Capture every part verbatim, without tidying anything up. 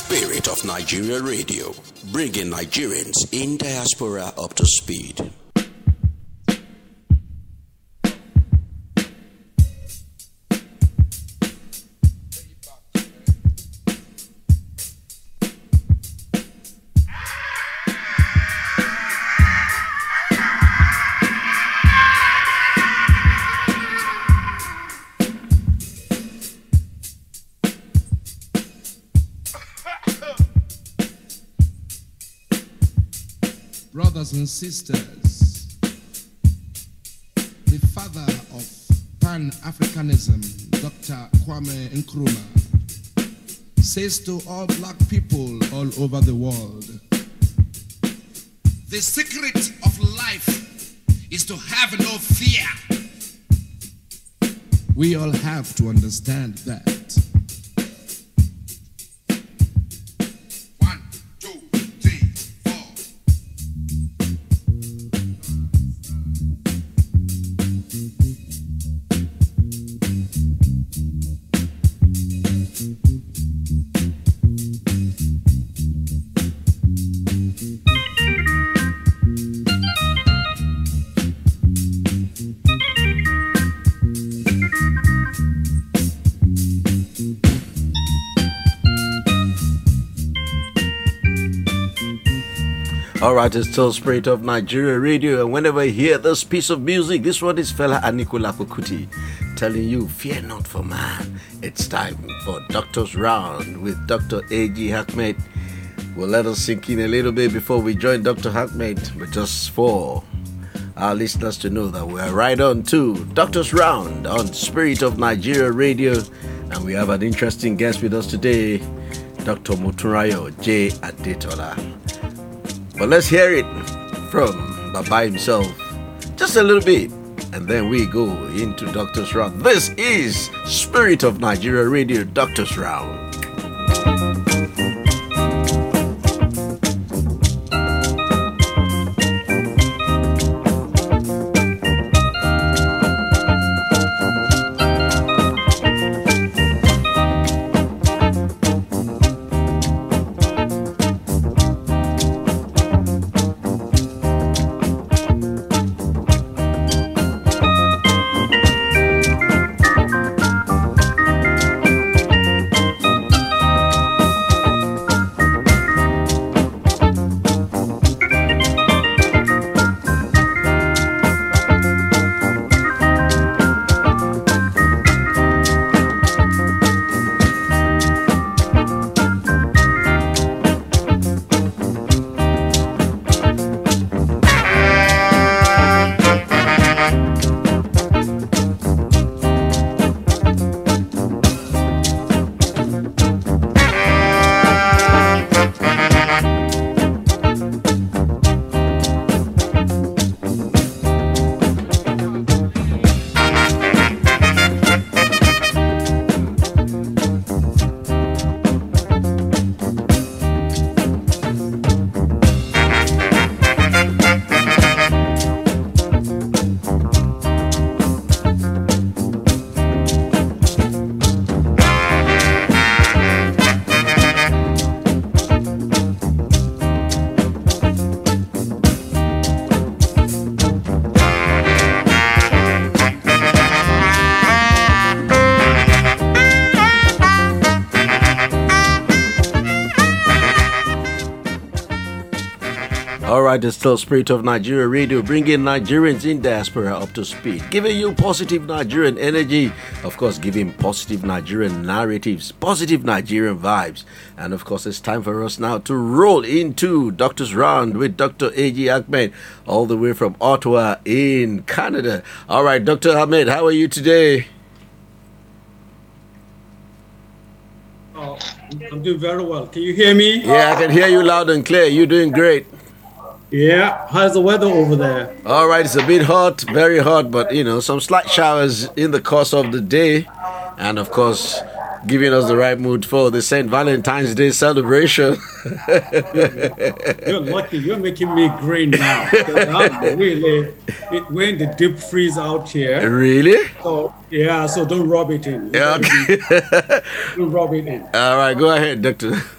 Spirit of Nigeria Radio, bringing Nigerians in diaspora up to speed. Brothers and sisters, the father of Pan-Africanism, Doctor Kwame Nkrumah, says to all black people all over the world, the secret of life is to have no fear. We all have to understand that. Alright, it's still Spirit of Nigeria Radio, and whenever you hear this piece of music, this one is fella Anikulapo Kuti telling you, fear not for man. It's time for Doctor's Round with Doctor A G Ahmed. We'll let us sink in a little bit before we join Doctor Ahmed, but just for our listeners to know that we're right on to Doctor's Round on Spirit of Nigeria Radio, and we have an interesting guest with us today, Doctor Motunrayo J. Adetola. But let's hear it from Baba himself, just a little bit, and then we go into Doctor's Round. This is Spirit of Nigeria Radio, Doctor's Round. Alright, it's still Spirit of Nigeria Radio, bringing Nigerians in diaspora up to speed, giving you positive Nigerian energy, of course, giving positive Nigerian narratives, positive Nigerian vibes. And of course, it's time for us now to roll into Doctor's Round with Doctor A G Ahmed, all the way from Ottawa in Canada. Alright, Doctor Ahmed, how are you today? Oh, I'm doing very well. Can you hear me? Yeah, I can hear you loud and clear. You're doing great. Yeah, how's the weather over there? All right, it's a bit hot, very hot, but you know, some slight showers in the course of the day, and of course, giving us the right mood for the Saint Valentine's Day celebration. You're lucky. You're making me green now. I'm really, it, we're in the deep freeze out here. Really? So yeah, so don't rub it in. Yeah, okay. Don't rub it in. All right, go ahead, Doctor.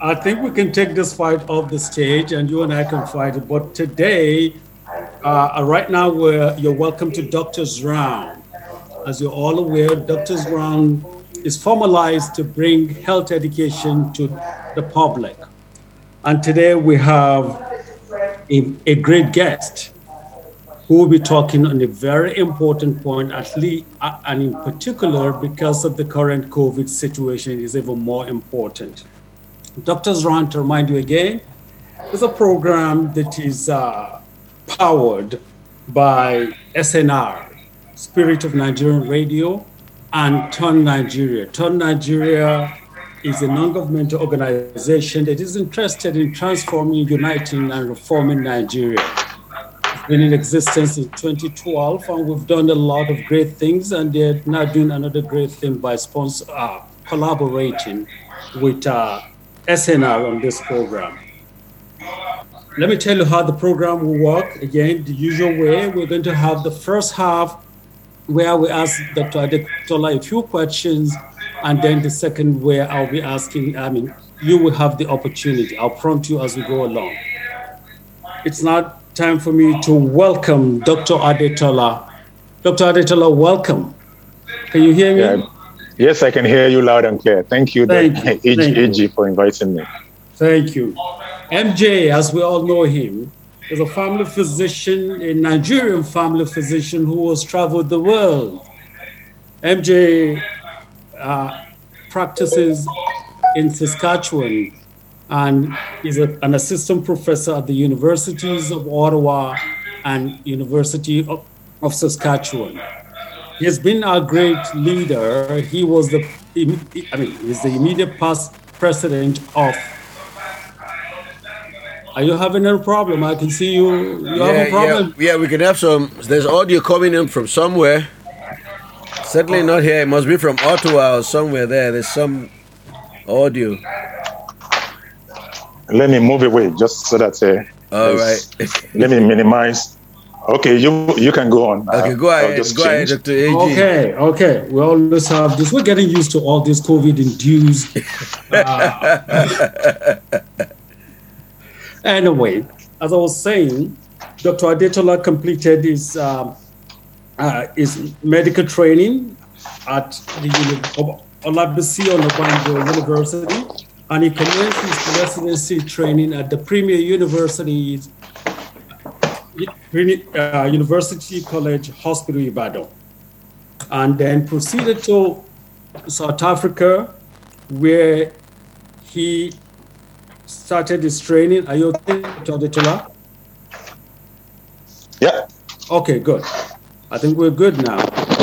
I think we can take this fight off the stage and you and I can fight it. But today, uh, right now, we're, you're welcome to Doctor's Round. As you're all aware, Doctor's Round is formalized to bring health education to the public. And today we have a, a great guest who will be talking on a very important point, at least, uh, and in particular, because of the current COVID situation, is even more important. Doctor's Round, to remind you again, is a program that is uh, powered by S N R, Spirit of Nigerian Radio, and Turn Nigeria. Turn Nigeria is a non-governmental organization that is interested in transforming, uniting, and reforming Nigeria. It's been in existence in twenty twelve, and we've done a lot of great things, and they're now doing another great thing by sponsor, uh, collaborating with uh, S N R on this program. Let me tell you how the program will work. Again, the usual way, we're going to have the first half where we ask Doctor Adetola a few questions, and then the second where I'll be asking, I mean, you will have the opportunity. I'll prompt you as we go along. It's now time for me to welcome Doctor Adetola. Doctor Adetola, welcome. Can you hear me? Yeah. Yes, I can hear you loud and clear. Thank you, Thank you. Thank A G, for inviting me. Thank you. M J, as we all know him, is a family physician, a Nigerian family physician who has traveled the world. M J uh, practices in Saskatchewan and is a, an assistant professor at the Universities of Ottawa and University of, of Saskatchewan. He has been our great leader. He was the, I mean, he's the immediate past president of. Are you having a problem? I can see you. You yeah, have a problem? Yeah, yeah, we can have some. There's audio coming in from somewhere. Certainly not here. It must be from Ottawa or somewhere there. There's some audio. Let me move away just so that. Uh, All right. Let me minimize. Okay, you you can go on. Okay, go ahead. Just go ahead, Doctor A G. Okay, okay. We always have this. We're getting used to all this COVID-induced. Uh, anyway, as I was saying, Doctor Adetola completed his um, uh, his medical training at the Olabisi Onabanjo University, and he commenced his residency training at the premier universities. Uh, University College Hospital Ibadan, and then proceeded to South Africa, where he started his training. Are you okay, Doctor Adetola? Yeah. Okay, good. I think we're good now.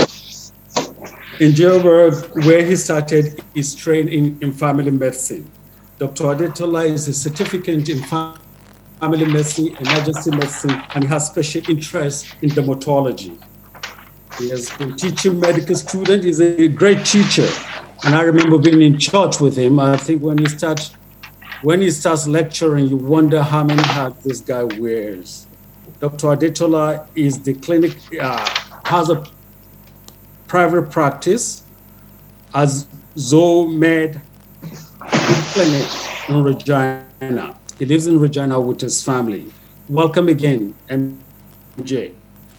In Joburg, where he started his training in family medicine. Doctor Adetola is a certificate in family family medicine, emergency medicine, and he has special interest in dermatology. He has been teaching medical students. He's a great teacher. And I remember being in church with him. I think when he starts, when he starts lecturing, you wonder how many hats this guy wears. Doctor Adetola is the clinic, uh, has a private practice as Zomed Clinic in Regina. He lives in Regina with his family. Welcome again, M J.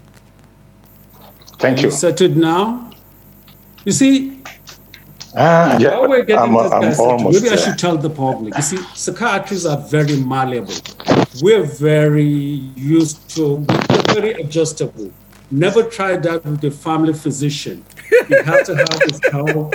Thank Are you. you settled now? You see, ah, yeah, while we're getting I'm, this I'm guy settled, almost maybe I there. should tell the public. You see, psychiatrists are very malleable. We're very used to, we're very adjustable. Never try that with a family physician. You have to have his help.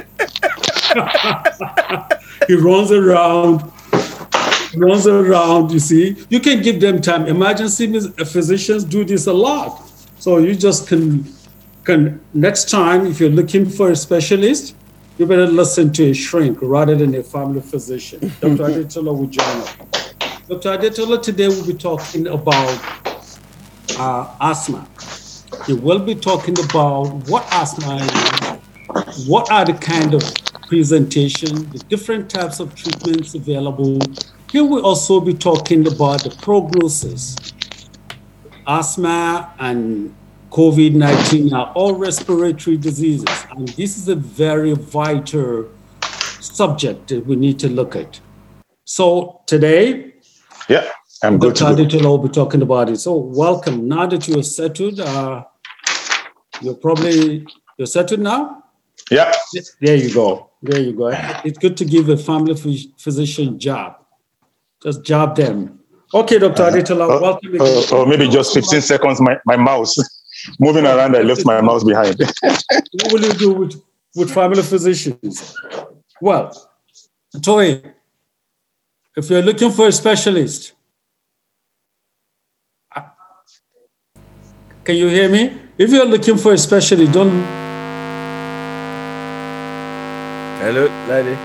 He runs around. runs around, you see. You can give them time. Emergency physicians do this a lot. So you just can, can next time, if you're looking for a specialist, you better listen to a shrink rather than a family physician. Doctor Adetola will join us. Doctor Adetola today will be talking about uh, asthma. He will be talking about what asthma is, what are the kind of presentation, the different types of treatments available. Here we'll also be talking about the prognosis. Asthma and COVID nineteen are all respiratory diseases, and this is a very vital subject that we need to look at. So today, Yeah, I'm good to Doctor go. Adetola will be talking about it. So welcome. Now that you're settled, uh, you're probably you're settled now. Yeah. There you go. There you go. It's good to give a family phys- physician job. Just job them. Okay, Doctor Uh, Adetola, uh, welcome again. uh, or maybe just fifteen seconds. My, my mouse moving Oh, around. I left my mouse behind. What will you do with, with family physicians? Well, Toy, if you're looking for a specialist, uh, can you hear me? If you're looking for a specialist, don't. Hello, lady.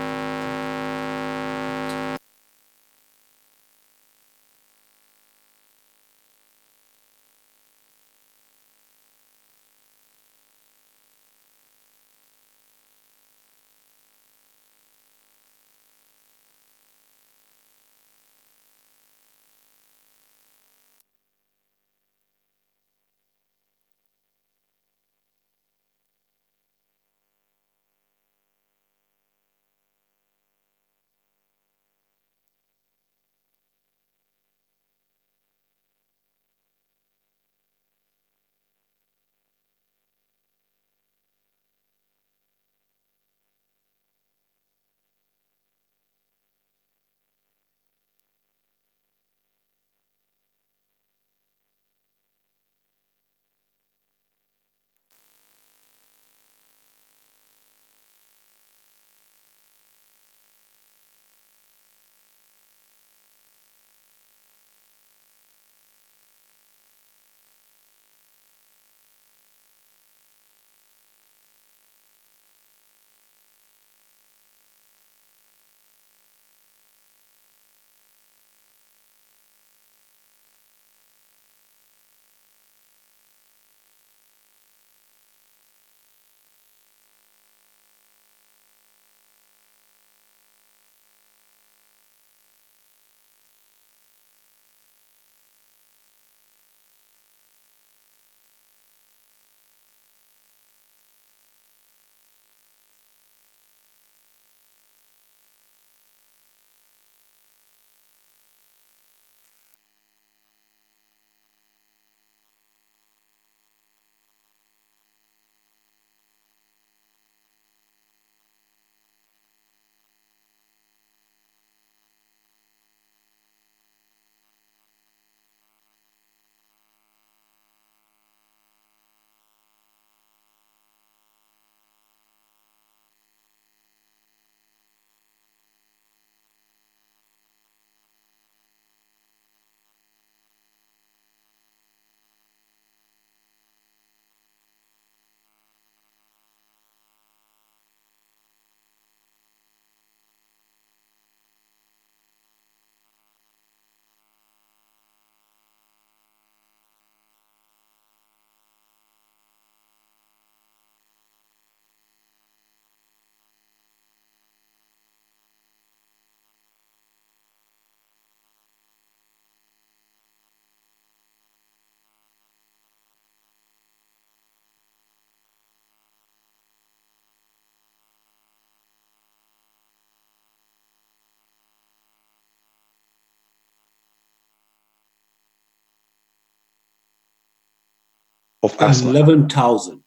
Of asthma. eleven thousand.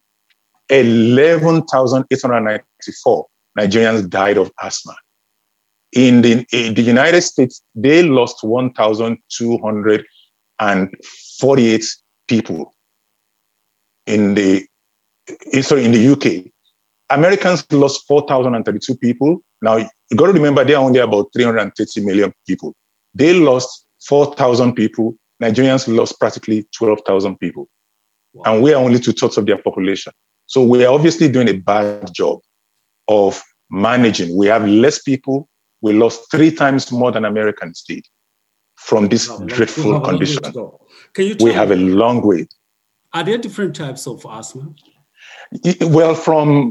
eleven thousand eight hundred ninety-four Nigerians died of asthma. In the, in the United States, they lost one thousand two hundred forty-eight people. In the, sorry, in the U K, Americans lost four thousand thirty-two people. Now, you got to remember, they are only about three hundred thirty million people. They lost four thousand people. Nigerians lost practically twelve thousand people. Wow. And we are only two-thirds of their population. So we are obviously doing a bad job of managing. We have less people. We lost three times more than Americans did from this Wow, dreadful condition. Can you we have me, a long way. Are there different types of asthma? Well, from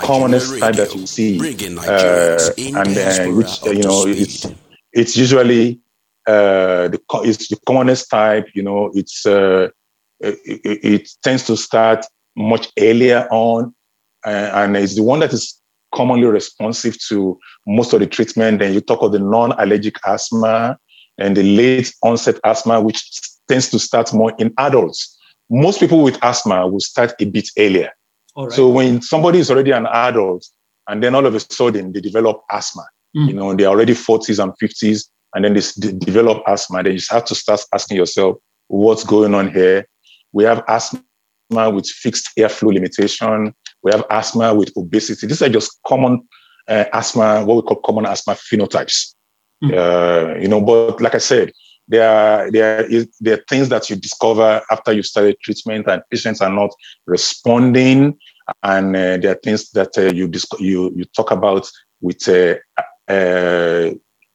commonest type that you see, uh, and uh, which uh, you know it's it's usually uh, the it's the commonest type. You know, it's uh, it, it tends to start much earlier on, uh, and it's the one that is commonly responsive to most of the treatment. Then you talk of the non-allergic asthma and the late onset asthma, which tends to start more in adults. Most people with asthma will start a bit earlier. Right. So when somebody is already an adult and then all of a sudden they develop asthma, mm. you know, they're already forties and fifties, and then they d- develop asthma, then you just have to start asking yourself, what's going on here? We have asthma with fixed airflow limitation. We have asthma with obesity. These are just common uh, asthma, what we call common asthma phenotypes. Mm. Uh, you know, but like I said, There are, there, are, there are things that you discover after you started treatment and patients are not responding. And uh, there are things that uh, you, disc- you you talk about with uh, uh,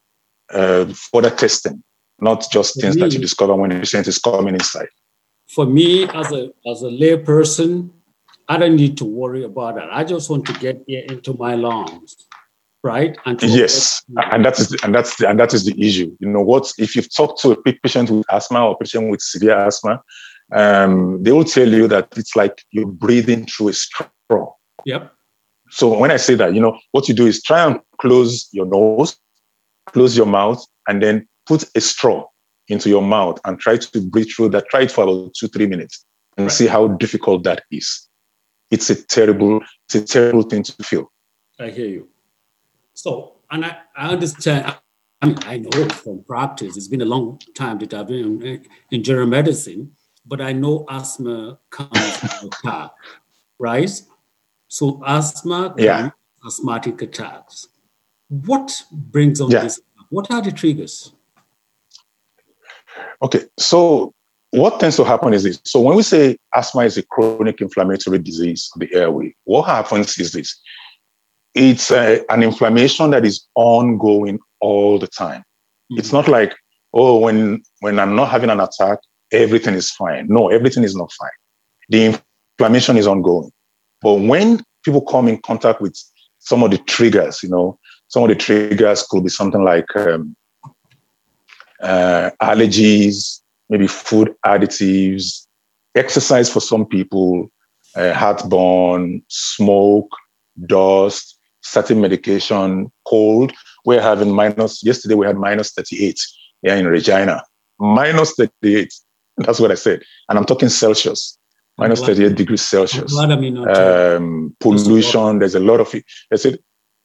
uh, further testing, not just things me, that you discover when the patient is coming inside. For me, as a as a lay person, I don't need to worry about that. I just want to get air into my lungs. Right. And yes, and that is the, and that's the, and that is the issue. You know what? If you've talked to a patient with asthma or a patient with severe asthma, um, they will tell you that it's like you're breathing through a straw. Yep. So when I say that, you know, what you do is try and close your nose, close your mouth, and then put a straw into your mouth and try to breathe through that. Try it for about two, three minutes and right. see how difficult that is. It's a terrible, it's a terrible thing to feel. I hear you. So, and I, I understand, I mean, I know from practice, it's been a long time that I've been in, in general medicine, but I know asthma comes from attack, right? So asthma, yeah. asthmatic attacks. What brings on yeah. this? What are the triggers? Okay, so what tends to happen is this. So when we say asthma is a chronic inflammatory disease of the airway, what happens is this. It's a, an inflammation that is ongoing all the time. Mm-hmm. It's not like, oh, when, when I'm not having an attack, everything is fine. No, everything is not fine. The inflammation is ongoing. But when people come in contact with some of the triggers, you know, some of the triggers could be something like um, uh, allergies, maybe food additives, exercise for some people, uh, heartburn, smoke, dust, certain medication, cold. We're having minus, yesterday we had minus thirty-eight here in Regina. Minus thirty-eight. That's what I said. And I'm talking Celsius. Minus thirty-eight degrees Celsius. Um, pollution, there's a lot of it. I said,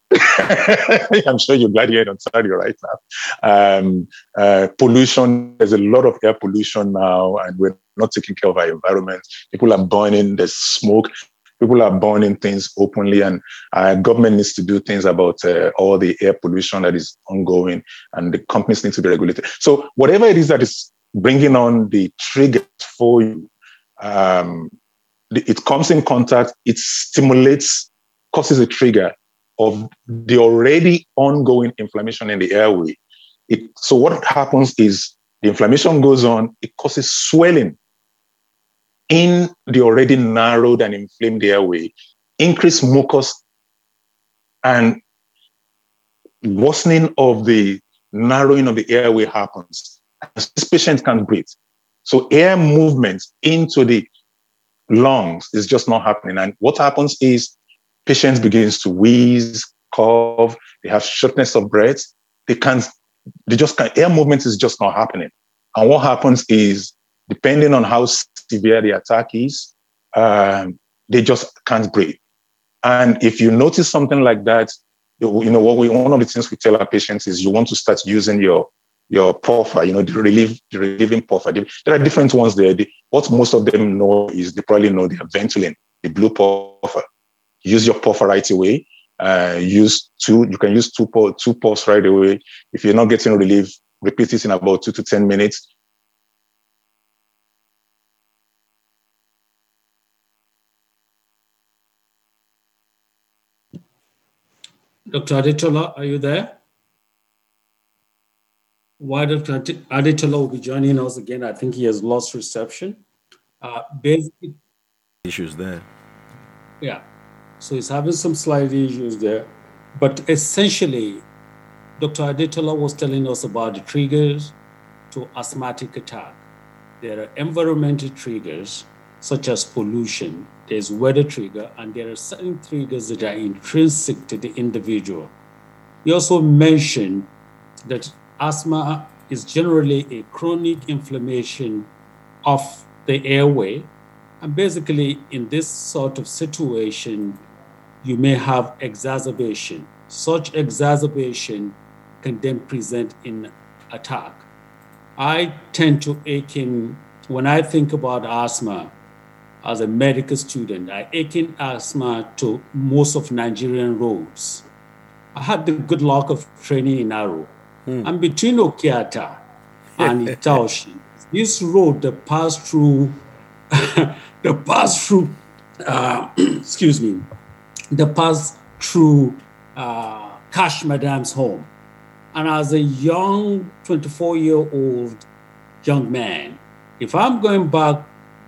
I'm sure you're glad you're in Ontario right now. Um, uh, pollution, there's a lot of air pollution now, and we're not taking care of our environment. People are burning, there's smoke. People are burning things openly, and uh, government needs to do things about uh, all the air pollution that is ongoing, and the companies need to be regulated. So whatever it is that is bringing on the trigger for you, um, it comes in contact, it stimulates, causes a trigger of the already ongoing inflammation in the airway. It, so what happens is the inflammation goes on, it causes swelling in the already narrowed and inflamed airway, increased mucus and worsening of the narrowing of the airway happens. This patient can't breathe. So air movement into the lungs is just not happening. And what happens is patients begins to wheeze, cough, they have shortness of breath. They can't, they just can't, air movement is just not happening. And what happens is, depending on how severe the attack is, um, they just can't breathe. And if you notice something like that, you know, what we, one of the things we tell our patients is you want to start using your, your puffer, you know, the relief, the relieving puffer. There are different ones there. The, what most of them know is they probably know the Ventolin, the blue puffer. Use your puffer right away. Uh, use two, you can use two, two puffs right away. If you're not getting relief, repeat it in about two to ten minutes. Doctor Adetola, are you there? Why Doctor Adetola will be joining us again? I think he has lost reception. Uh, basically, issues there. Yeah. So he's having some slight issues there. But essentially, Doctor Adetola was telling us about the triggers to asthmatic attack. There are environmental triggers, such as pollution. There's weather trigger, and there are certain triggers that are intrinsic to the individual. He also mentioned that asthma is generally a chronic inflammation of the airway. And basically, in this sort of situation, you may have exacerbation. Such exacerbation can then present in attack. I tend to akin, when I think about asthma as a medical student, I akin asthma to most of Nigerian roads. I had the good luck of training in Aro. Hmm. And between Okiata and Itaoshi, this road that passed through, the passed through, uh, excuse me, the passed through uh, Cash Madam's home. And as a young twenty-four-year-old young man, if I'm going back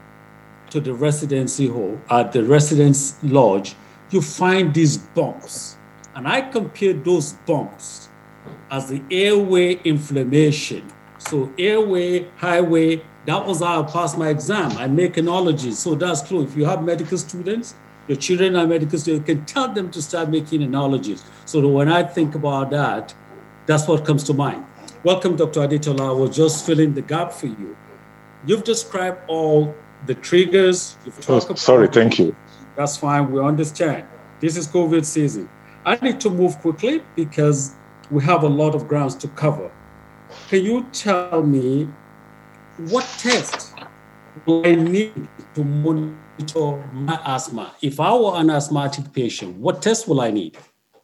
to the residency hall, at the residence lodge, you find these bumps. And I compare those bumps as the airway inflammation. So airway, highway, that was how I passed my exam. I make analogies, so that's true. If you have medical students, your children are medical students, you can tell them to start making analogies. So that when I think about that, that's what comes to mind. Welcome, Doctor Adetola. I was just filling the gap for you. You've described all the triggers. You've talked oh, about sorry, thank you. That's fine, we understand. This is COVID season. I need to move quickly because we have a lot of grounds to cover. Can you tell me what test do I need to monitor my asthma? If I were an asthmatic patient, what test will I need?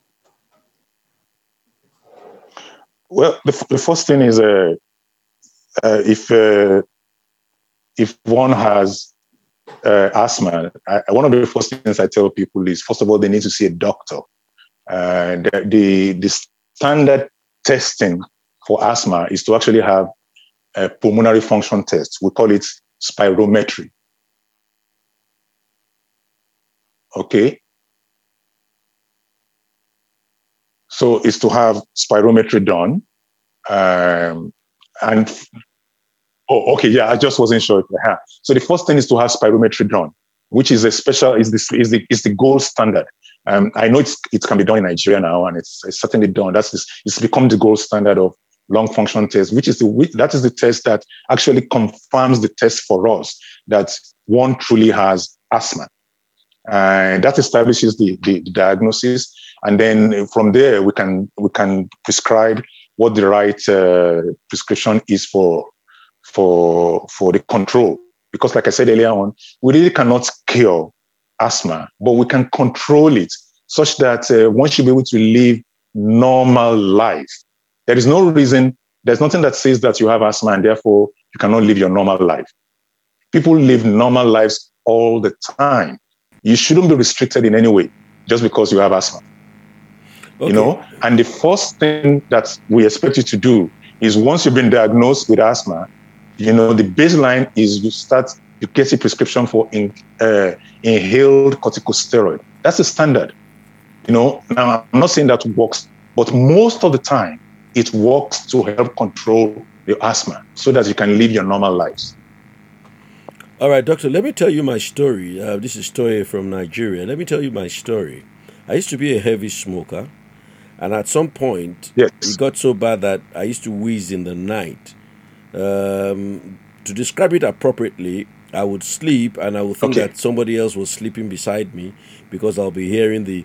Well, the, the first thing is uh, uh, if uh, if one has uh, asthma, I, one of the first things I tell people is, first of all, they need to see a doctor. Uh, the, the, the standard testing for asthma is to actually have a pulmonary function test. We call it spirometry. Okay. So it's to have spirometry done. Um, and, oh, okay, yeah, I just wasn't sure if I had. So the first thing is to have spirometry done, which is a special, is the, is the, is the gold standard. Um, I know it's, it can be done in Nigeria now, and it's, it's certainly done. That's this, it's become the gold standard of lung function test, which is the which, that is the test that actually confirms the test for us that one truly has asthma, and that establishes the, the, the diagnosis. And then from there, we can we can prescribe what the right uh, prescription is for for for the control. Because, like I said earlier on, we really cannot cure asthma, but we can control it such that uh, one should be able to live normal life. There is no reason, there's nothing that says that you have asthma and therefore you cannot live your normal life. People live normal lives all the time. You shouldn't be restricted in any way just because you have asthma. Okay. You know, and the first thing that we expect you to do is, once you've been diagnosed with asthma, you know, the baseline is you start you get a prescription for in, uh, inhaled corticosteroid. That's the standard. You know, now I'm not saying that works, but most of the time it works to help control the asthma so that you can live your normal lives. All right, doctor, let me tell you my story. Uh, this is a story from Nigeria. Let me tell you my story. I used to be a heavy smoker, and at some point, yes. It got so bad that I used to wheeze in the night. Um, to describe it appropriately, I would sleep and I would think okay. that somebody else was sleeping beside me because I'll be hearing the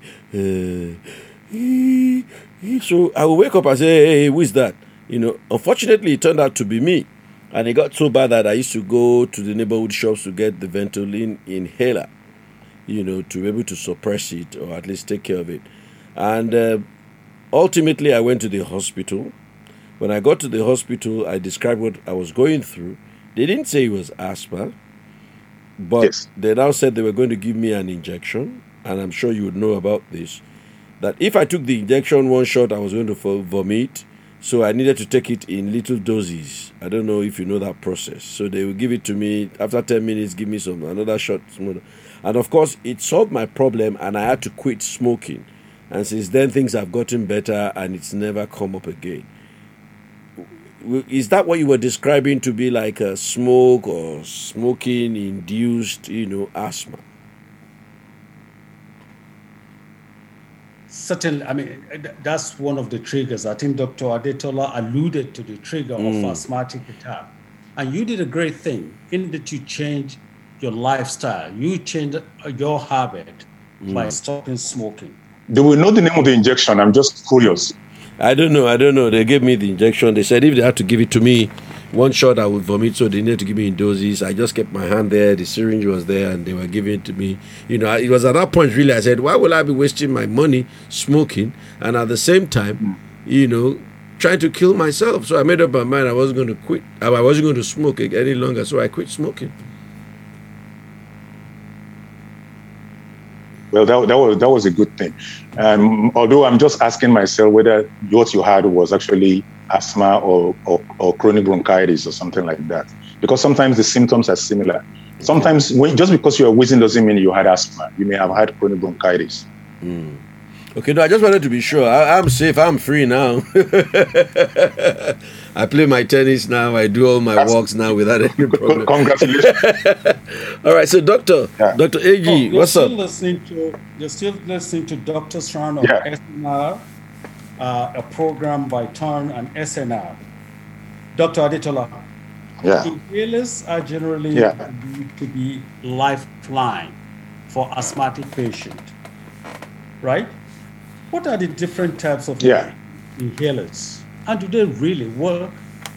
uh, so I would wake up and say, hey, hey, who is that? You know, unfortunately, it turned out to be me. And it got so bad that I used to go to the neighborhood shops to get the Ventolin inhaler, you know, to be able to suppress it or at least take care of it. And uh, ultimately, I went to the hospital. When I got to the hospital, I described what I was going through. They didn't say it was asthma, but yes. They now said they were going to give me an injection, and I'm sure you would know about this, that if I took the injection one shot, I was going to vomit, So I needed to take it in little doses. I don't know if you know that process. So they will give it to me after ten minutes, give me some another shot. And of course, it solved my problem and I had to quit smoking. And since then, things have gotten better and it's never come up again. Is that what you were describing to be like a smoke or smoking induced, you know, asthma? Certainly, I mean, that's one of the triggers. I think Doctor Adetola alluded to the trigger mm. of asthmatic attack. And you did a great thing in that you changed your lifestyle. You changed your habit mm. by stopping smoking. Do we know the name of the injection? I'm just curious. I don't know. I don't know. They gave me the injection. They said if they had to give it to me, one shot I would vomit, so they needed to give me in doses. I just kept my hand there. The syringe was there, and they were giving it to me. You know, it was at that point, really, I said, why will I be wasting my money smoking? And at the same time, you know, trying to kill myself. So I made up my mind I wasn't going to quit. I wasn't going to smoke any longer, so I quit smoking. Well, that, that was that was a good thing. Um, although I'm just asking myself whether what you had was actually asthma or, or, or chronic bronchitis or something like that. Because sometimes the symptoms are similar. Sometimes when, just because you are wheezing doesn't mean you had asthma. You may have had chronic bronchitis. Mm. Okay, no, I just wanted to be sure. I, I'm safe. I'm free now. I play my tennis now. I do all my That's, walks now without any problem. Congratulations. All right, so Doctor, yeah. Doctor A G, oh, what's still up? Listening to, you're still listening to Doctor Sran on yeah. S N R, uh, a program by Turn and S N R. Doctor Adetola, yeah. inhalers are generally yeah. believed to be lifeline for asthmatic patients, right? What are the different types of yeah. inhalers? And do they really work?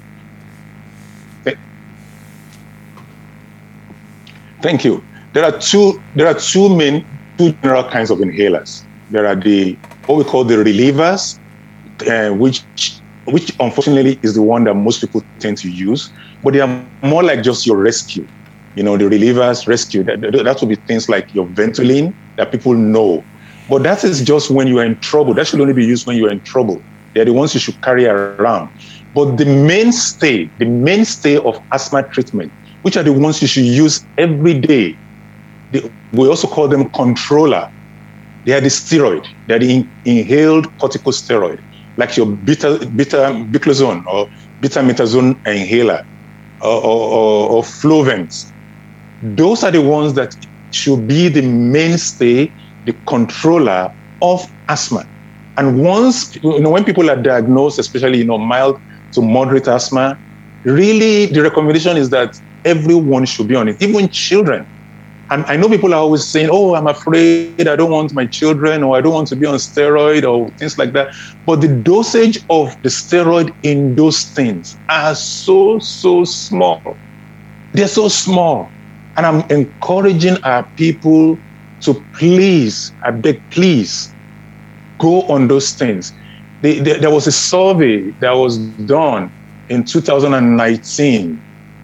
Thank you. There are two. There are two main, two general kinds of inhalers. There are the what we call the relievers, uh, which, which unfortunately is the one that most people tend to use. But they are more like just your rescue. You know, the relievers, rescue. That, that would be things like your Ventolin that people know. But that is just when you are in trouble. That should only be used when you are in trouble. They're the ones you should carry around. But the mainstay, the mainstay of asthma treatment, which are the ones you should use every day, they, we also call them controller. They are the steroid. They are the in, inhaled corticosteroid, like your beta, beta biclozone or betamethasone inhaler or, or, or, or Flovent. Those are the ones that should be the mainstay, the controller of asthma. And once, you know, when people are diagnosed, especially, you know, mild to moderate asthma, really the recommendation is that everyone should be on it, even children. And I know people are always saying, oh, I'm afraid, I don't want my children, or I don't want to be on steroid or things like that. But the dosage of the steroid in those things are so, so small. They're so small. And I'm encouraging our people to please, I beg, please, go on those things. They, they, there was a survey that was done in two thousand nineteen,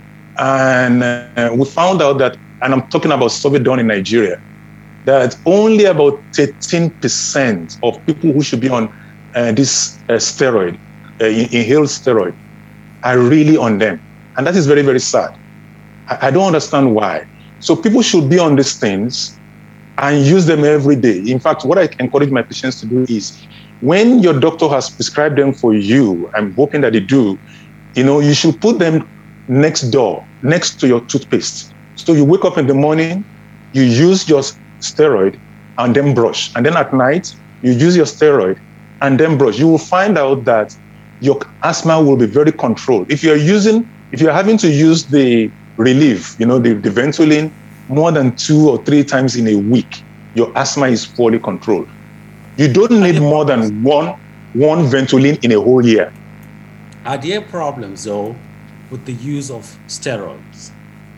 and uh, we found out that, and I'm talking about survey done in Nigeria, that only about thirteen percent of people who should be on uh, this uh, steroid, uh, inhaled steroid, are really on them. And that is very, very sad. I, I don't understand why. So people should be on these things and use them every day. In fact, what I encourage my patients to do is, when your doctor has prescribed them for you, I'm hoping that they do, you know, you should put them next door, next to your toothpaste. So you wake up in the morning, you use your steroid and then brush. And then at night, you use your steroid and then brush. You will find out that your asthma will be very controlled. If you're using, if you're having to use the relief, you know, the, the Ventolin, more than two or three times in a week, your asthma is fully controlled. You don't need more than one, one Ventolin in a whole year. Are there problems, though, with the use of steroids?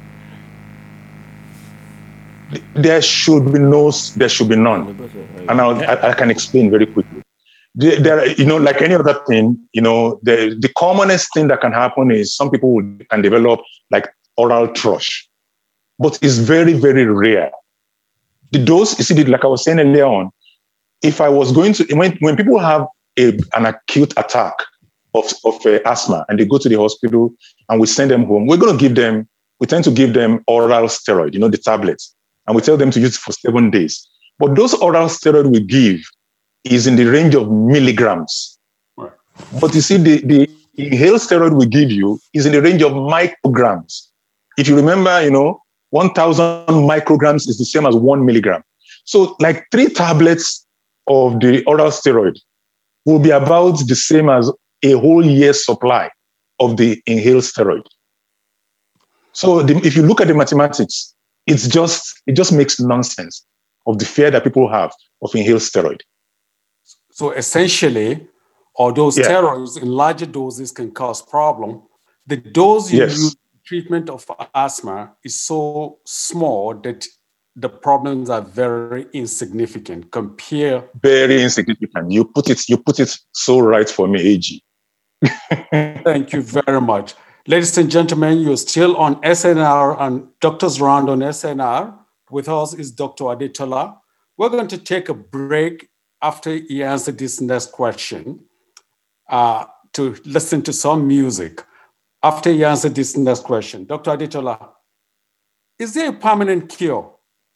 There should be no, there should be none. And I'll, I, I can explain very quickly. There, there, you know, like any other thing, you know, the, the commonest thing that can happen is some people can develop like oral thrush. But it's very, very rare. The dose, you see, like I was saying earlier on, if I was going to, when, when people have a, an acute attack, of, of uh, asthma, and they go to the hospital and we send them home. We're going to give them, we tend to give them oral steroid, you know, the tablets, and we tell them to use it for seven days. But those oral steroid we give is in the range of milligrams. Right. But you see, the, the inhaled steroid we give you is in the range of micrograms. If you remember, you know, one thousand micrograms is the same as one milligram. So like three tablets of the oral steroid will be about the same as a whole year's supply of the inhaled steroid. So the, if you look at the mathematics, it's just, it just makes nonsense of the fear that people have of inhaled steroid. So essentially, although yeah. steroids in larger doses can cause problem, the dose you yes. use treatment of asthma is so small that the problems are very insignificant compared. Very insignificant. You put it, you put it so right for me, A G. Thank you very much. Ladies and gentlemen, you're still on S N R and Doctors Round on S N R. With us is Doctor Adetola. We're going to take a break after he answers this next question uh, to listen to some music. After he answers this next question, Doctor Adetola, is there a permanent cure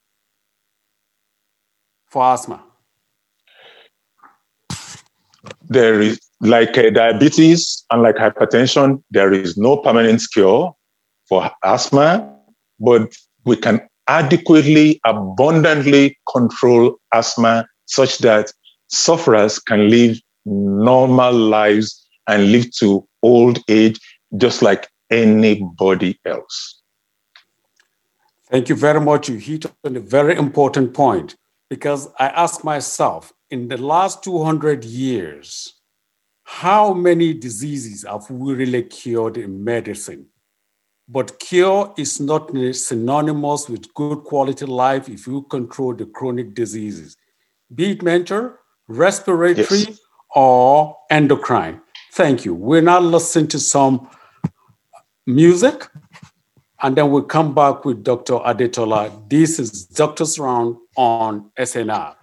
for asthma? There is, like uh, diabetes and like hypertension, there is no permanent cure for asthma, but we can adequately, abundantly control asthma such that sufferers can live normal lives and live to old age just like anybody else. Thank you very much. You hit on a very important point, because I ask myself, in the last two hundred years, how many diseases have we really cured in medicine? But cure is not synonymous with good quality life if you control the chronic diseases, be it mental, respiratory, yes. or endocrine. Thank you. We're now listening to some music, and then we'll come back with Doctor Adetola. This is Doctors Round on S N R.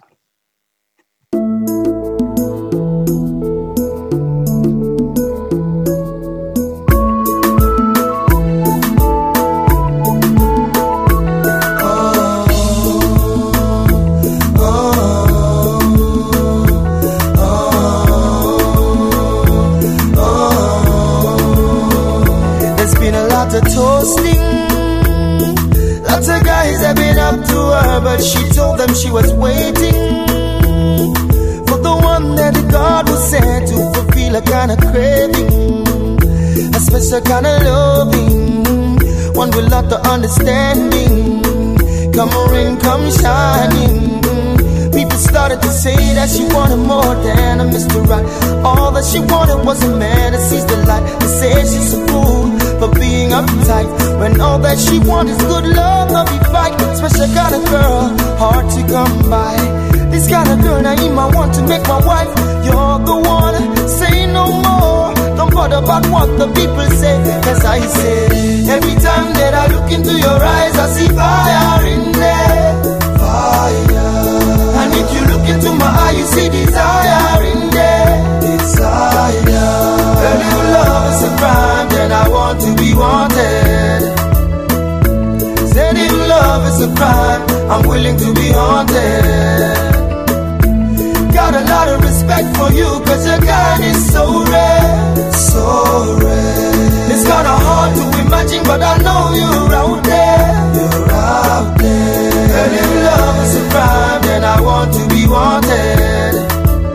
But she told them she was waiting for the one that God was sent to fulfill a kind of craving, a special kind of loving, one with lot of understanding. Come rain, come shining. People started to say that she wanted more than a Mister Right. All that she wanted was a man that sees the light. They say she's a fool for being uptight, when all that she wants is good love, not be fight. Special kind of girl, hard to come by. This kind of girl Naima want to make my wife. You're the one, say no more. Don't bother about what the people say, cause I say, every time that I look into your eyes, I see fire in there. Fire. And if you look into my eye, you see desire in there. Desire. Girl, your love is a crime, then I want to be wanted. Said if love is a crime, I'm willing to be haunted. Got a lot of respect for you, cause your kind is so rare. So rare. It's kinda hard to imagine, but I know you're out there. You're out there. And if love is a crime, then I want to be wanted.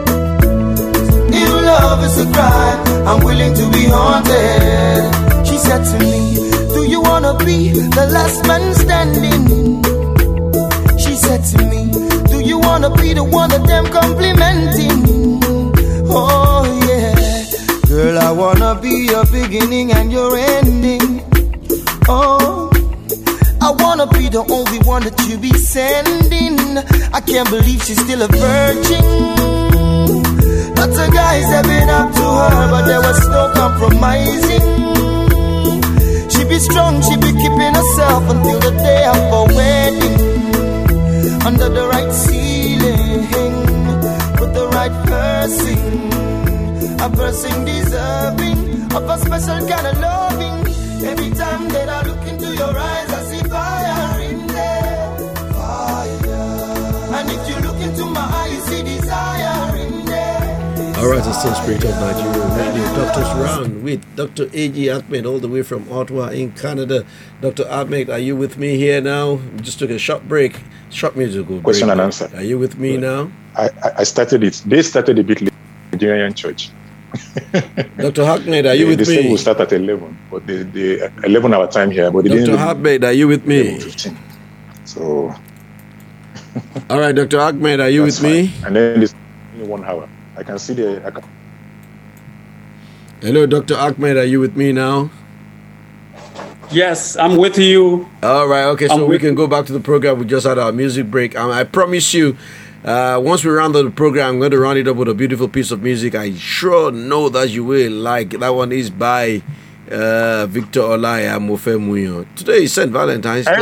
If love is a crime, I'm willing to be haunted. She said to me, do you wanna be the last man standing? She said to me, do you wanna be the one that them complimenting? Oh yeah, girl, I wanna be your beginning and your ending. Oh, I wanna be the only one that you be sending. I can't believe she's still a virgin. Lots of guys have been up to her, but there was no compromising. She be strong, she be keeping herself until the day of her wedding. Under the right ceiling, with the right person, a person deserving of a special kind of loving. Every time that I look into your eyes, I see fire in there, fire. And if you look into my eyes, you see desire in there. All right, it's still Spirit of Nigeria Radio. Doctor's Round with Doctor A G Ahmed, all the way from Ottawa in Canada. Doctor Ahmed, are you with me here now? We just took a short break, short musical break. Question and answer. Are you with me yeah. now? I, I started it. They started a bit late, Nigerian church. Doctor Ahmed, are you they, with they me? They said we'll start at eleven, but they, they eleven hour time here. But Doctor Ahmed, are you with me? fifteen. So. All right, Doctor Ahmed, are you with fine. me? And then it's only one hour. I can see the. I can... Hello, Doctor Ahmed, are you with me now? Yes, I'm with you. All right, okay, so I'm we can go back to the program. We just had our music break. Um, I promise you, uh, once we round up the program, I'm going to round it up with a beautiful piece of music. I sure know that you will like. That one is by uh, Victor Olaya Mofemuyo. Today is Saint Valentine's Day.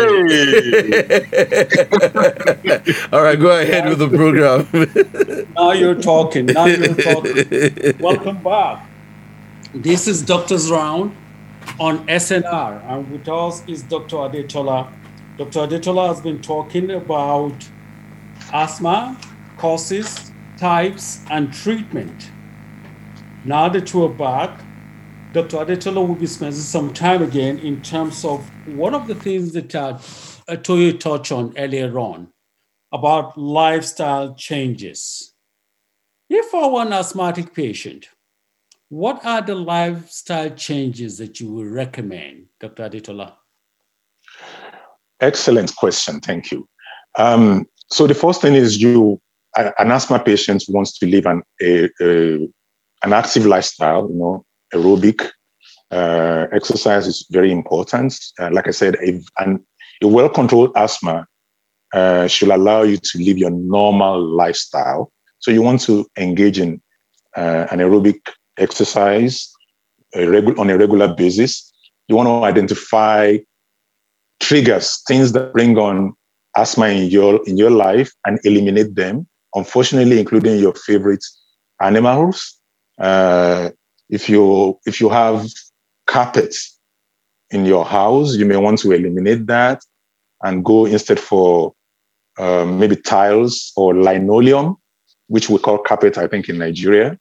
Hey! All right, go ahead with the program. Now you're talking. Now you're talking. Welcome back. This is Doctor's Round on S N R, and with us is Doctor Adetola. Doctor Adetola has been talking about asthma, causes, types, and treatment. Now that we're back, Doctor Adetola will be spending some time again in terms of one of the things that uh, Toyo touched on earlier on about lifestyle changes. If I were an asthmatic patient, what are the lifestyle changes that you would recommend, Doctor Adetola? Excellent question. Thank you. Um, so the first thing is you, an asthma patient wants to live an, a, a, an active lifestyle, you know, aerobic. Uh, exercise is very important. Uh, like I said, a, an, a well-controlled asthma uh, should allow you to live your normal lifestyle. So you want to engage in uh, an aerobic exercise a regu- on a regular basis. You want to identify triggers, things that bring on asthma in your in your life, and eliminate them. Unfortunately, including your favorite animals. Uh, if you if you have carpet in your house, you may want to eliminate that and go instead for um, maybe tiles or linoleum, which we call carpet, I think, in Nigeria.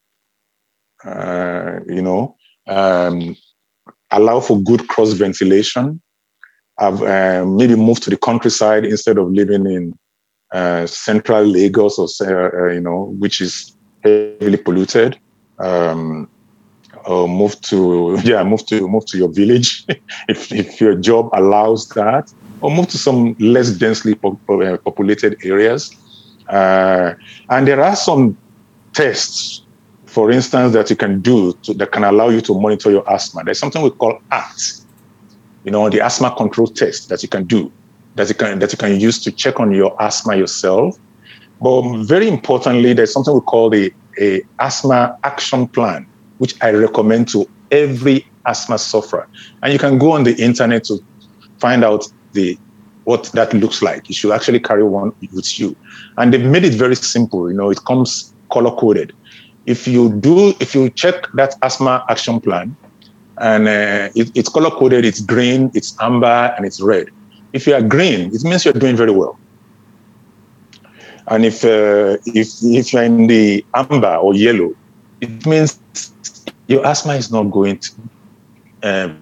Uh, you know, um, allow for good cross ventilation. I've uh, maybe moved to the countryside instead of living in uh, central Lagos, or uh, you know, which is heavily polluted. Um, or move to yeah, move to move to your village if if your job allows that, or move to some less densely po- uh, populated areas. Uh, and there are some tests, for instance, that you can do to, that can allow you to monitor your asthma. There's something we call A C T, you know, the asthma control test that you can do, that you can that you can use to check on your asthma yourself. But very importantly, there's something we call the a asthma action plan, which I recommend to every asthma sufferer. And you can go on the internet to find out the what that looks like. You should actually carry one with you. And they've made it very simple. You know, it comes color-coded. If you do, if you check that asthma action plan, and uh, it, it's color-coded, it's green, it's amber, and it's red. If you are green, it means you're doing very well. And if uh, if if you're in the amber or yellow, it means your asthma is not going to um,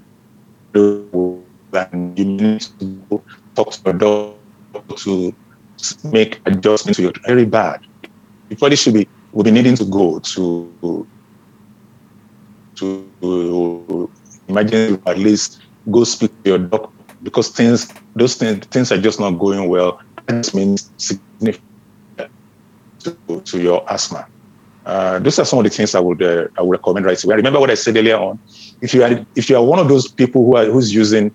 and you need to go talk to your doctor to make adjustments to your very bad. You probably should be will be needing to go to to, to imagine at least go speak to your doctor, because things those things things are just not going well. That means significant to, to your asthma. Uh, those are some of the things I would uh, I would recommend right away. Remember what I said earlier on. If you are if you are one of those people who are who's using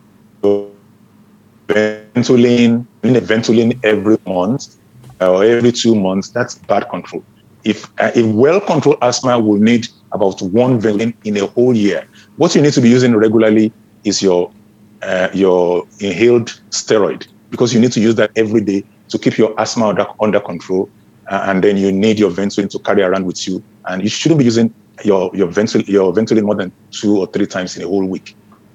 Ventolin, Ventolin every month or every two months, that's bad control. If uh, a well-controlled asthma will need about one Ventolin in a whole year. What you need to be using regularly is your uh, your inhaled steroid, because you need to use that every day to keep your asthma under, under control. Uh, and then you need your Ventolin to carry around with you. And you shouldn't be using you're, you're, ventil- you're ventilating more than two or three times in a whole week.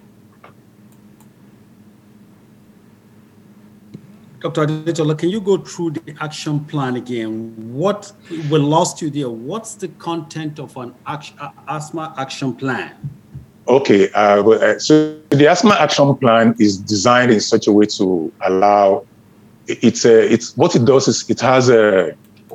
Doctor Adetola, can you go through the action plan again? What, we lost you there. What's the content of an action, uh, asthma action plan? Okay, uh, so the asthma action plan is designed in such a way to allow, it's a, it's what it does is it has a,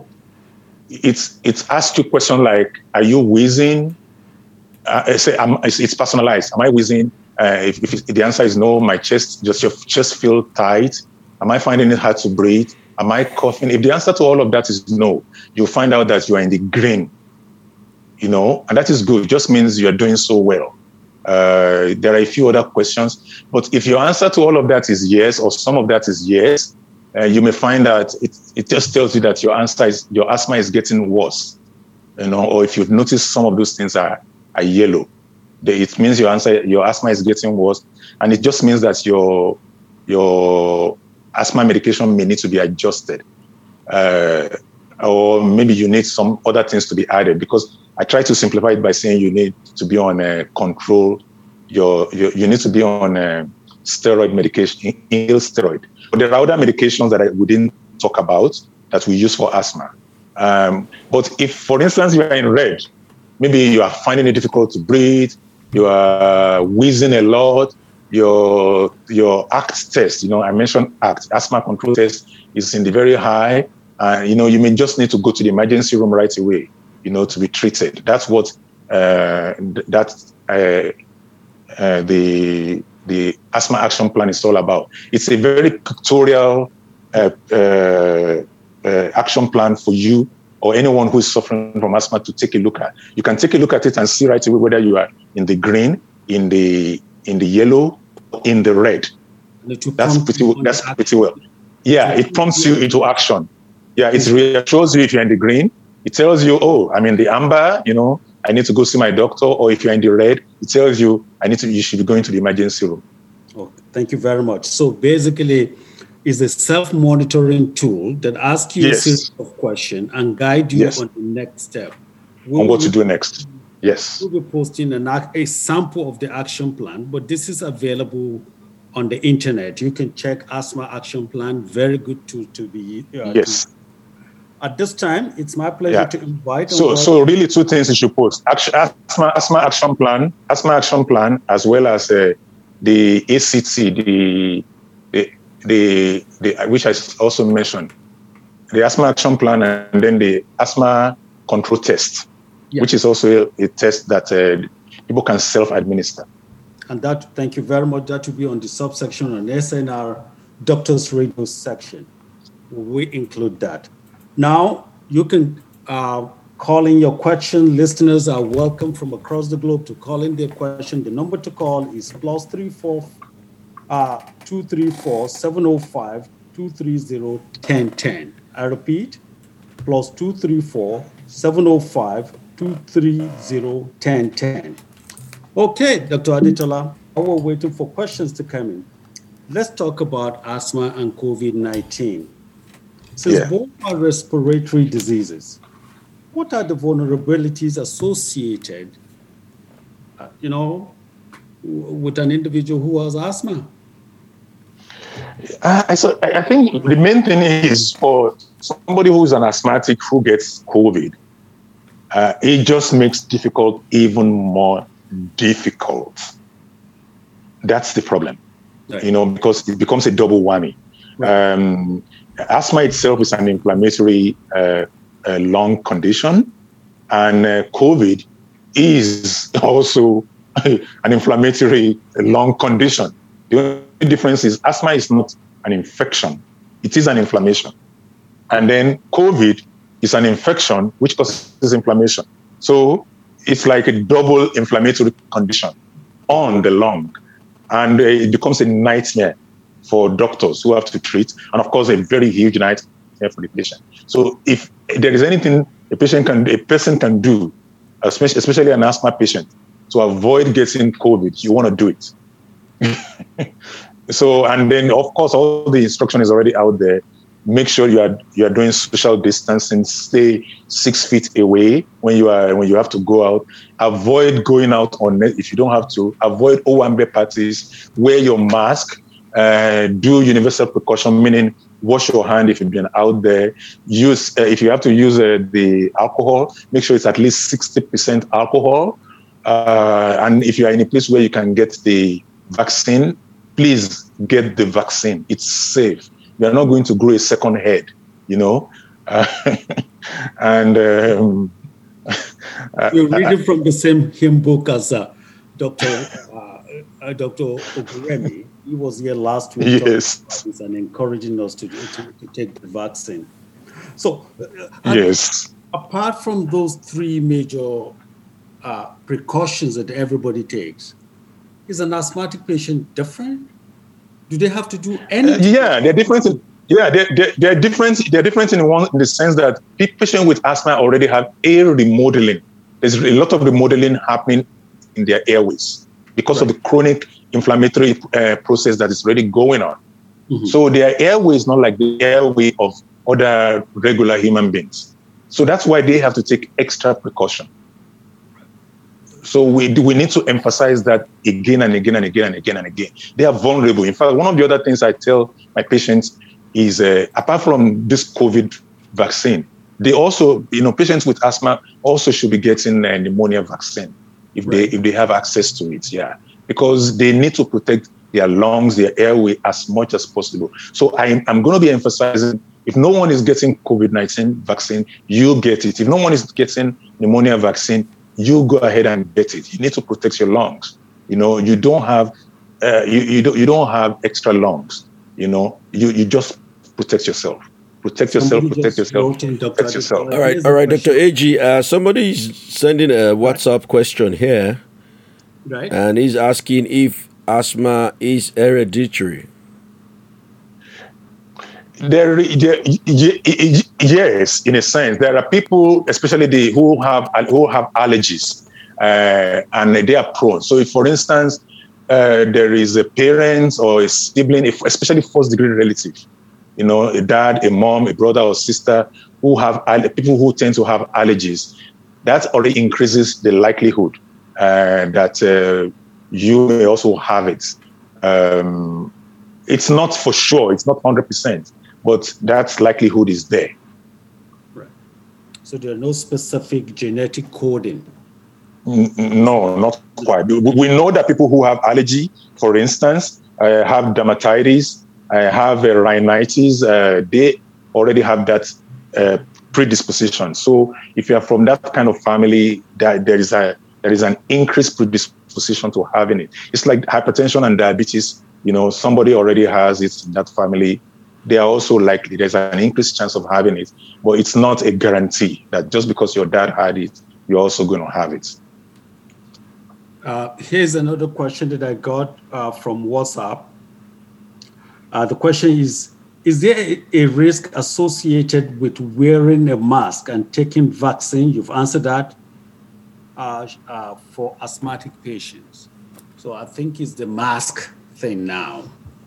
it's it's asks you a question like, are you wheezing? Uh, say, um, it's, it's personalized. Am I wheezing? Uh, if, if the answer is no, my chest, just your chest feel tight. Am I finding it hard to breathe? Am I coughing? If the answer to all of that is no, you'll find out that you are in the green, you know, and that is good. It just means you're doing so well. Uh, there are a few other questions, but if your answer to all of that is yes, or some of that is yes, uh, you may find that it, it just tells you that your answer is, your asthma is getting worse, you know, or if you've noticed some of those things are, are yellow, it means your answer, your asthma is getting worse. And it just means that your, your, asthma medication may need to be adjusted, uh, or maybe you need some other things to be added, because I try to simplify it by saying you need to be on a control, your, your, you need to be on a steroid medication, inhaled steroid. But there are other medications that I, we didn't talk about that we use for asthma. Um, but if, for instance, you are in red, maybe you are finding it difficult to breathe, you are wheezing a lot, Your your A C T test, you know, I mentioned A C T, asthma control test, is in the very high. Uh, you know, you may just need to go to the emergency room right away, you know, to be treated. That's what uh, that uh, uh, the the asthma action plan is all about. It's a very pictorial uh, uh, uh, action plan for you or anyone who is suffering from asthma to take a look at. You can take a look at it and see right away whether you are in the green, in the in the yellow, in the red. That's pretty, that's pretty well. Yeah, it prompts you into action. Yeah, it reassures you if you're in the green. It tells you, oh, I'm in the amber, you know, I need to go see my doctor. Or if you're in the red, it tells you, I need to, you should be going to the emergency room. Oh, thank you very much. So basically, it's a self-monitoring tool that asks you yes. a series of questions and guide you yes. on the next step. We'll, on what to do next. Yes. We'll be posting an, a sample of the action plan, but this is available on the internet. You can check asthma action plan. Very good to, to be. Uh, yes. To, at this time, it's my pleasure yeah. to invite. So, so really two things you should post. Action, asthma, asthma action plan, asthma action plan, as well as uh, the A C T, the, the, the, the, which I also mentioned, the asthma action plan, and then the asthma control test. Yeah. Which is also a, a test that uh, people can self-administer. And that, thank you very much. That will be on the subsection on S N R Doctors Radio section. We include that. Now, you can uh, call in your question. Listeners are welcome from across the globe to call in their question. The number to call is plus three four uh, two three four seven zero five two three zero ten ten. I repeat, plus two three four seven zero five two three zero ten ten. Okay, Doctor Adetola, while we're waiting for questions to come in, let's talk about asthma and COVID nineteen. Since yeah. both are respiratory diseases, what are the vulnerabilities associated, uh, you know, w- with an individual who has asthma? Uh, so I think the main thing is for somebody who's an asthmatic who gets COVID, Uh, it just makes difficult even more difficult. That's the problem, right. you know, because it becomes a double whammy. Right. Um, asthma itself is an inflammatory uh, uh, lung condition, and uh, COVID is also an inflammatory lung condition. The only difference is asthma is not an infection; it is an inflammation, and then COVID is an infection which causes inflammation. So it's like a double inflammatory condition on the lung. And it becomes a nightmare for doctors who have to treat, and of course, a very huge nightmare for the patient. So if there is anything a patient can, a person can do, especially, especially an asthma patient, to avoid getting COVID, you want to do it. So, and then of course, all the instruction is already out there. make sure you are you are doing social distancing. Stay six feet away when you are when you have to go out. Avoid going out on net if you don't have to. Avoid Owambe parties. Wear your mask. Uh, do universal precaution, meaning wash your hand if you've been out there. Use uh, if you have to use uh, the alcohol, make sure it's at least sixty percent alcohol. Uh, and if you are in a place where you can get the vaccine, please get the vaccine. It's safe. You are not going to grow a second head, you know. Uh, and um, you're reading from the same hymn book as uh, Doctor Uh, uh, Doctor Oguremi. He was here last week, yes, and encouraging us to, to, to take the vaccine. So, uh, yes. Apart from those three major uh, precautions that everybody takes, is an asthmatic patient different? Do they have to do anything? Uh, yeah, they're different. In, yeah, they're, they're, they're different. They're different in one in the sense that patients with asthma already have air remodeling. There's a lot of remodeling happening in their airways because right. of the chronic inflammatory uh, process that is already going on. Mm-hmm. So their airway is not like the airway of other regular human beings. So that's why they have to take extra precaution. So we we need to emphasize that again and again and again and again and again. They are vulnerable. In fact, one of the other things I tell my patients is, uh, apart from this COVID vaccine, they also, you know, patients with asthma also should be getting a pneumonia vaccine if right. they if they have access to it. Yeah, because they need to protect their lungs, their airway as much as possible. So I'm I'm going to be emphasizing, if no one is getting COVID nineteen vaccine, you get it. If no one is getting pneumonia vaccine, you go ahead and get it. You need to protect your lungs. You know, you don't have, uh, you, you don't you don't have extra lungs. You know, you, you just protect yourself. Protect yourself. Somebody protect yourself. Protect yourself. All right, all right, Doctor A G. Uh, somebody's sending a WhatsApp question here, right? And he's asking if asthma is hereditary. There, there, yes, in a sense, there are people, especially the who have who have allergies, uh, and they are prone. So, if, for instance, uh, there is a parent or a sibling, especially first-degree relative, you know, a dad, a mom, a brother or sister who have people who tend to have allergies, that already increases the likelihood uh, that uh, you may also have it. Um, it's not for sure; it's not one hundred percent. But that likelihood is there. Right. So there are no specific genetic coding? No, not quite. We know that people who have allergy, for instance, uh, have dermatitis, uh, have uh, rhinitis, uh, they already have that uh, predisposition. So if you are from that kind of family, that there is a there is an increased predisposition to having it. It's like hypertension and diabetes. You know, somebody already has it in that family. They are also likely, there's an increased chance of having it, but it's not a guarantee that just because your dad had it, you're also going to have it. Uh, here's another question that I got uh, from WhatsApp. Uh, the question is, is there a, a risk associated with wearing a mask and taking vaccine? You've answered that uh, uh, for asthmatic patients. So I think it's the mask thing now.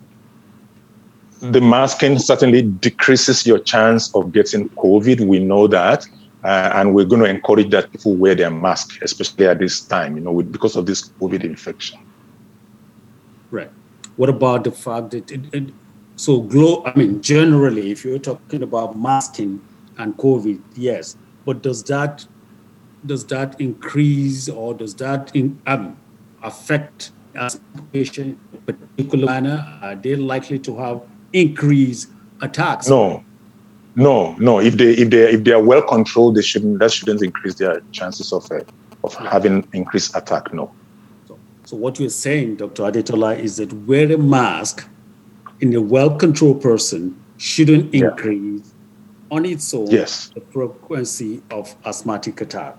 The masking certainly decreases your chance of getting COVID. We know that. Uh, and we're going to encourage that people wear their mask, especially at this time, you know, with, because of this COVID infection. Right. What about the fact that, it, it, so glow, I mean, generally, if you're talking about masking and COVID, yes, but does that, does that increase or does that in, um, affect as patient in a particular manner? Are they likely to have increase attacks? No, no, no. If they if they if they are well controlled, they shouldn't. That shouldn't increase their chances of uh, of having increased attack. No. So, so what you're saying, Doctor Adetola, is that wearing a mask in a well-controlled person shouldn't increase yeah. on its own yes. the frequency of asthmatic attack.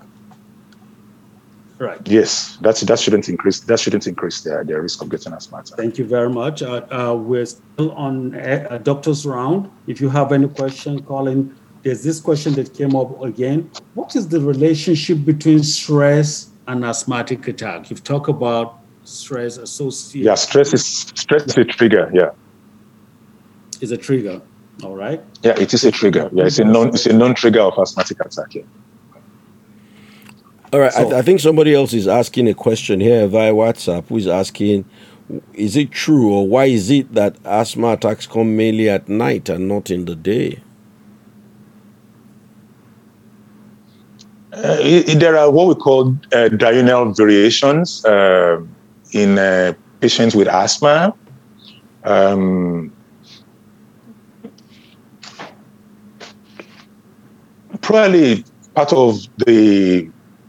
Right. Yes, that's that shouldn't increase. That shouldn't increase their, their risk of getting asthma. Thank you very much. Uh, uh, we're still on a, a doctor's round. If you have any question, call in. There's this question that came up again. What is the relationship between stress and asthmatic attack? You've talked about stress associated. Yeah, stress is stress is a trigger. Yeah, is a trigger. All right. Yeah, it is a trigger. Yeah, it's a non it's a non-trigger of asthmatic attack. Yeah. All right. So, I, th- I think somebody else is asking a question here via WhatsApp. Who is asking, is it true or why is it that asthma attacks come mainly at night and not in the day? Uh, it, there are what we call uh, diurnal variations uh, in uh, patients with asthma. Um, probably part of the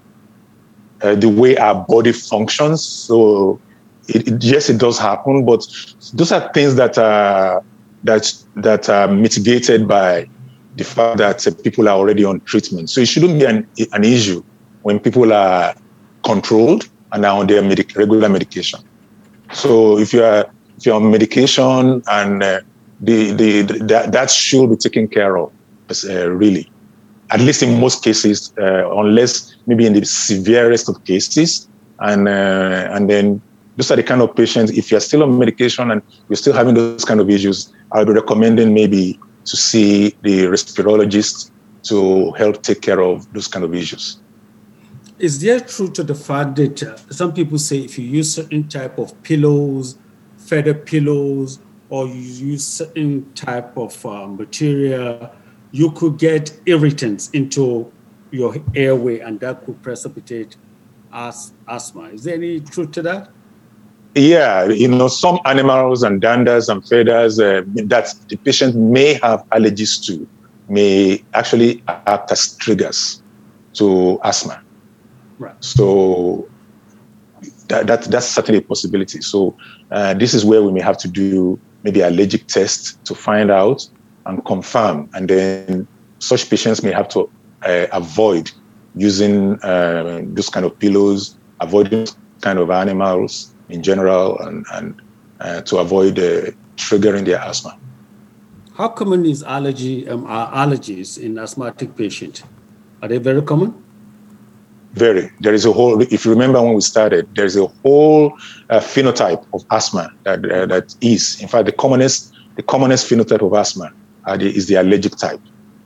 uh, the way our body functions. So it, it, yes, it does happen, but those are things that are that that are mitigated by the fact that uh, people are already on treatment. So it shouldn't be an, an issue when people are controlled and are on their medic- regular medication. So if you are if you're on medication and uh, the, the, the that, that should be taken care of, uh, really, at least in most cases, uh, unless maybe in the severest of cases, and uh, and then those are the kind of patients. If you're still on medication and you're still having those kind of issues, I would be recommending maybe to see the respirologist to help take care of those kind of issues. Is there truth to the fact that uh, some people say if you use certain type of pillows, feather pillows, or you use certain type of uh, material, you could get irritants into your airway and that could precipitate as- asthma? Is there any truth to that? Yeah, you know, some animals and danders and feathers uh, that the patient may have allergies to may actually act as triggers to asthma. Right. So that, that that's certainly a possibility. So uh, this is where we may have to do maybe allergic test to find out and confirm. And then such patients may have to uh, avoid using uh, those kind of pillows, avoiding kind of animals in general, and, and uh, to avoid uh, triggering their asthma. How common is allergy um, are allergies in asthmatic patients? Are they very common? Very. There is a whole, if you remember when we started, there's a whole uh, phenotype of asthma that uh, that is, in fact, the commonest the commonest phenotype of asthma uh, the, is the allergic type.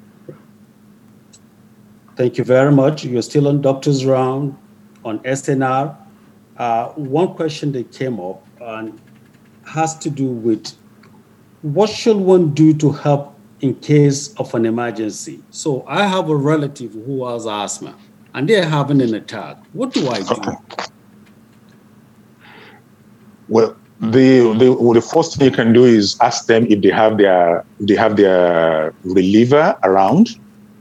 Thank you very much. You're still on Doctor's Round on S N R. Uh, one question that came up and has to do with what should one do to help in case of an emergency? So I have a relative who has asthma and they're having an attack. What do I do? Okay. Well, the, the well, the first thing you can do is ask them if they have their if they have their reliever around.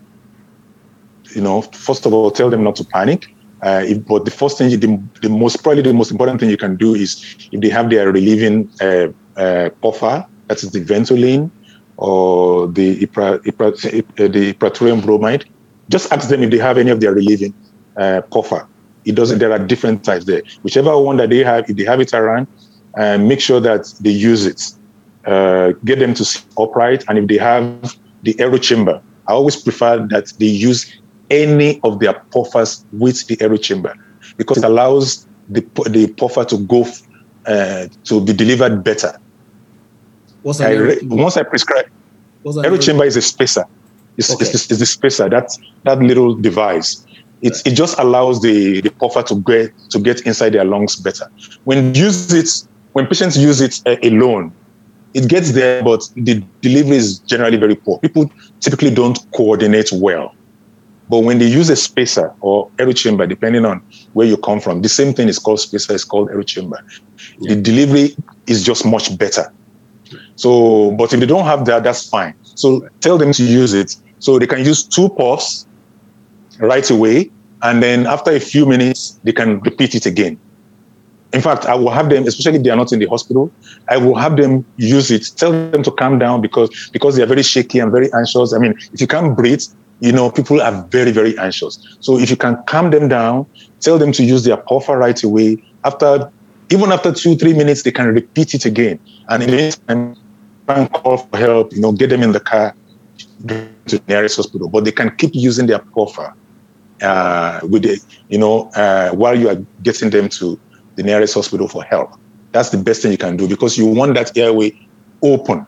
You know, first of all, tell them not to panic. Uh, if, but the first thing, the, the most probably the most important thing you can do is if they have their relieving uh, uh, puffer, that is the Ventolin or the Ipra, Ipra, the Pratorium bromide. Just ask them if they have any of their relieving uh, puffer. It doesn't. There are different types there. Whichever one that they have, if they have it around, uh, make sure that they use it. Uh, get them to sit upright, and if they have the aero chamber, I always prefer that they use any of their puffers with the aero chamber because it allows the the puffer to go uh, to be delivered better. What's I re- once I prescribe, aero chamber is a spacer. It's, okay. it's, it's the spacer. That that little device. It right. it just allows the, the puffer to get to get inside their lungs better. When use it, when patients use it uh, alone, it gets there, but the delivery is generally very poor. People typically don't coordinate well. But when they use a spacer or aero chamber, depending on where you come from, the same thing is called spacer, it's called aero chamber. Yeah. The delivery is just much better. So, but if they don't have that, that's fine. So tell them to use it. So they can use two puffs right away. And then after a few minutes, they can repeat it again. In fact, I will have them, especially if they are not in the hospital, I will have them use it. Tell them to calm down because, because they are very shaky and very anxious. I mean, if you can't breathe, you know, people are very, very anxious. So if you can calm them down, tell them to use their puffer right away. After, even after two, three minutes, they can repeat it again. And in the meantime, try and call for help, you know, get them in the car to the nearest hospital. But they can keep using their puffer uh, with the, you know, uh, while you are getting them to the nearest hospital for help. That's the best thing you can do because you want that airway open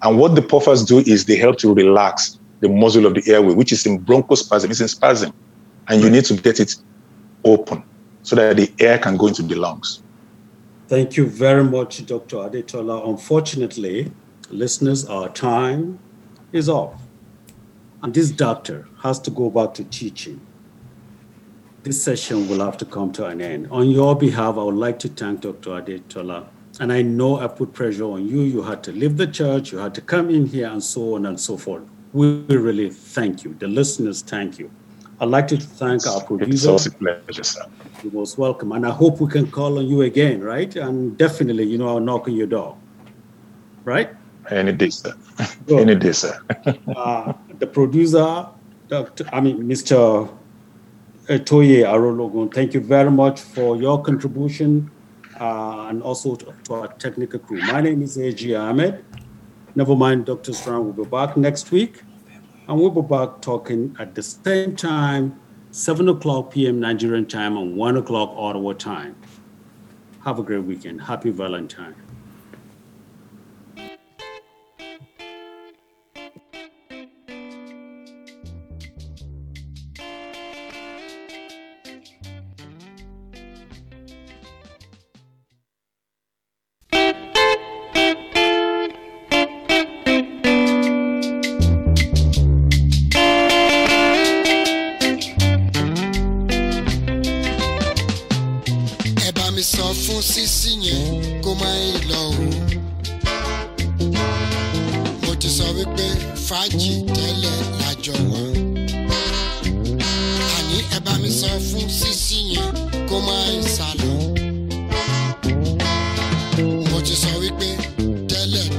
And what the puffers do is they help to relax the muscle of the airway, which is in bronchospasm, it's in spasm. And you need to get it open so that the air can go into the lungs. Thank you very much, Doctor Adetola. Unfortunately, listeners, our time is off. And this doctor has to go back to teaching. This session will have to come to an end. On your behalf, I would like to thank Doctor Adetola. And I know I put pressure on you. You had to leave the church. You had to come in here and so on and so forth. We really thank you. The listeners, thank you. I'd like to thank our producer. It's always a pleasure, sir. You're most welcome. And I hope we can call on you again, right? And definitely, you know, I'll knock on your door. Right? Any day, sir. Any day, sir. uh, the producer, Doctor I mean, Mister Toye Arologun, thank you very much for your contribution uh, and also to, to our technical crew. My name is A G Ahmed. Never mind, Doctor Strong will be back next week. And we'll be back talking at the same time, seven o'clock p.m. Nigerian time and one o'clock Ottawa time. Have a great weekend. Happy Valentine. Fàájì tẹ́lẹ̀ lájọ wà. Àní ẹ bá mi sọ fún sísí yẹn kó máa ń sá.